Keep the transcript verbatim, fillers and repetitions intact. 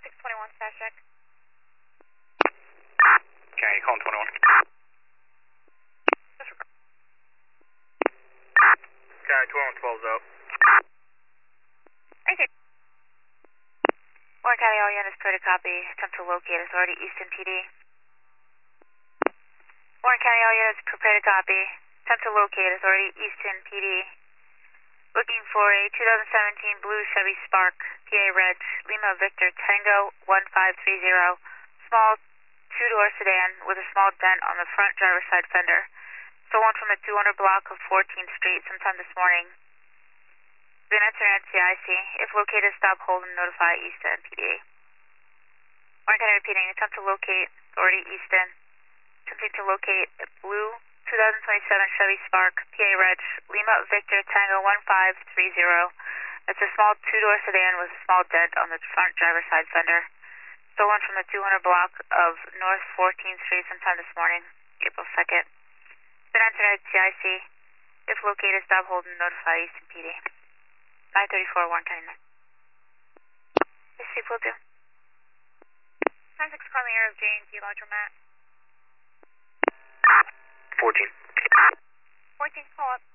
six twenty-one, stash check. Okay, calling twenty-one. Okay, twenty-one twelve's out. Okay. Warren County, all units, clear to copy. Attempt to locate authority, Easton P D. Warren County, all units, prepare to copy. Attempt to locate authority, Easton P D. Looking for a two thousand seventeen blue Chevy Spark, P A Reg, Lima Victor Tango one five three zero. Small two-door sedan with a small dent on the front driver's side fender. Stolen from the two hundred block of fourteenth Street sometime this morning. Then enter N C I C. If located, stop, hold, and notify Easton P D. Warren County repeating, attempt to locate authority Easton. Attempting to locate a blue two thousand twenty-seven Chevy Spark, P A Reg, Lima Victor Tango one five three zero. It's a small two-door sedan with a small dent on the front driver's side fender. Stolen from the two hundred block of North fourteenth Street sometime this morning, April second. Then enter N C I C. If located, stop, hold, and notify Easton P D. nine thirty-four, Warren County. Yes, Chief, will do. ten six, calling air of J and G Laundromat. fourteen. fourteen, call up.